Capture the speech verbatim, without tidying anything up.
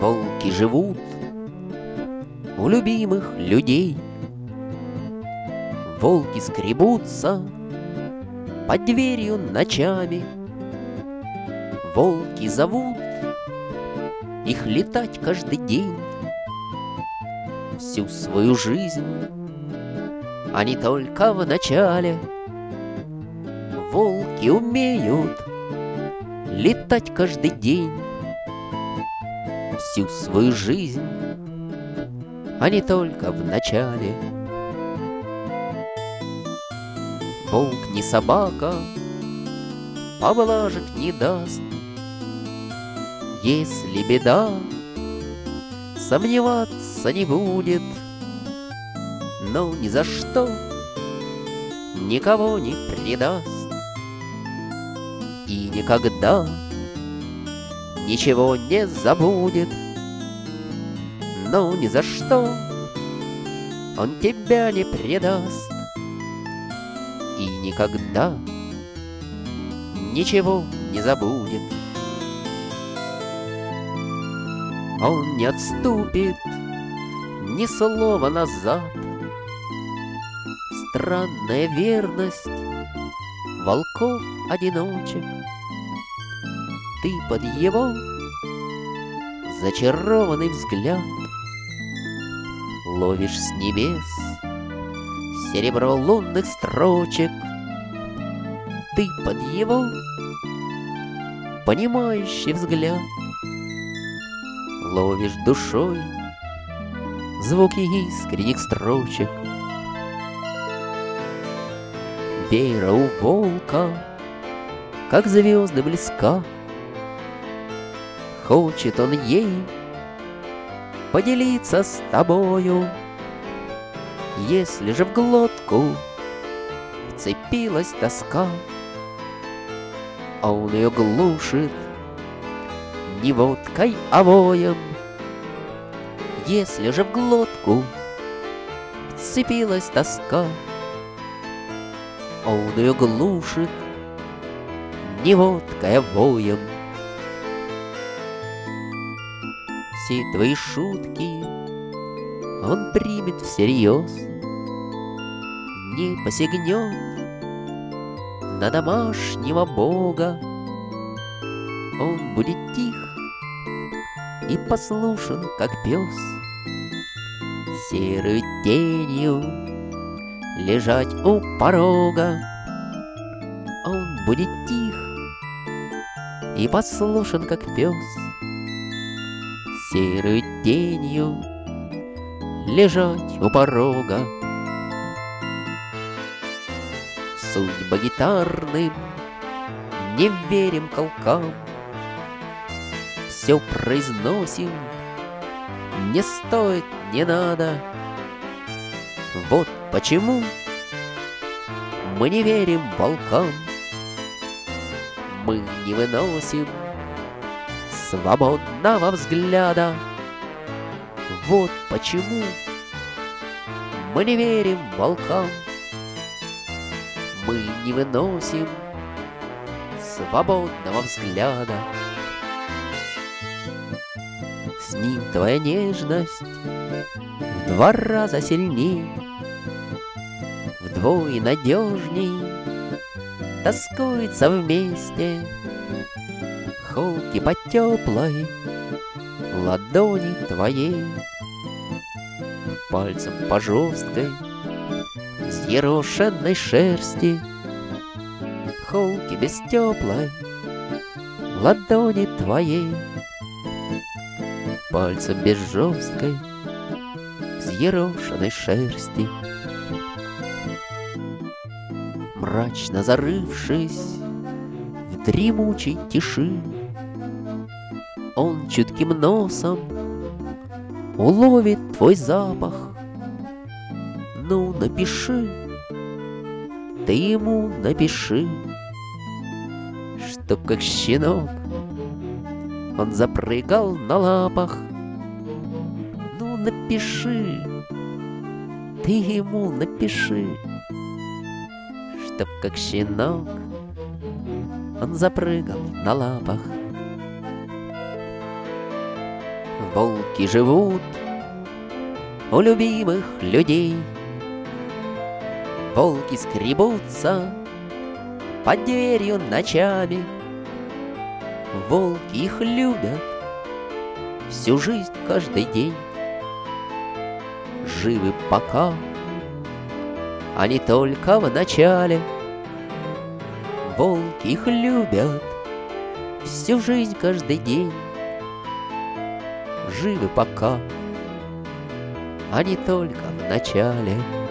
Волки живут у любимых людей. Волки скребутся под дверью ночами. Волки зовут их летать каждый день. Всю свою жизнь они только в начале. Волки умеют летать каждый день. Всю свою жизнь они только в начале. Волк не собака, поблажек не даст. Если беда, сомневаться не будет, но ни за что никого не предаст. И никогда ничего не забудет, но ни за что он тебя не предаст. И никогда ничего не забудет. Он не отступит ни слова назад. Странная верность волков-одиночек. Ты под его зачарованный взгляд ловишь с небес серебро лунных строчек. Ты под его понимающий взгляд ловишь душой звуки искренних строчек. Вера у волка, как звезды близка. Хочет он ей поделиться с тобою. Если же в глотку вцепилась тоска, а он ее глушит не водкой, а воем. Если же в глотку вцепилась тоска, а он ее глушит не водкой, а воем. Все твои шутки он примет всерьез, не посягнет на домашнего бога. Он будет тих и послушен, как пес, серой тенью лежать у порога. Он будет тих и послушен, как пес, серой тенью лежать у порога. Судьба гитарным не верим колкам, все произносим, не стоит, не надо. Вот почему мы не верим волкам. Мы не выносим свободного взгляда. Вот почему мы не верим волкам. Мы не выносим свободного взгляда. С ним твоя нежность в два раза сильней, вдвое надежней тоскуется вместе. Холки по теплой ладони твоей, пальцем по жесткой взъерошенной шерсти. Холки без теплой ладони твоей, пальцем без жесткой взъерошенной шерсти. Мрачно зарывшись в дремучей тиши, он чутким носом уловит твой запах. Ну, напиши, ты ему напиши, чтоб как щенок он запрыгал на лапах. Ну, напиши, ты ему напиши, чтоб как щенок он запрыгал на лапах. Волки живут у любимых людей. Волки скребутся под дверью ночами. Волки их любят всю жизнь, каждый день. Живы пока, а не только в начале. Волки их любят всю жизнь, каждый день. Живы пока, а не только в начале.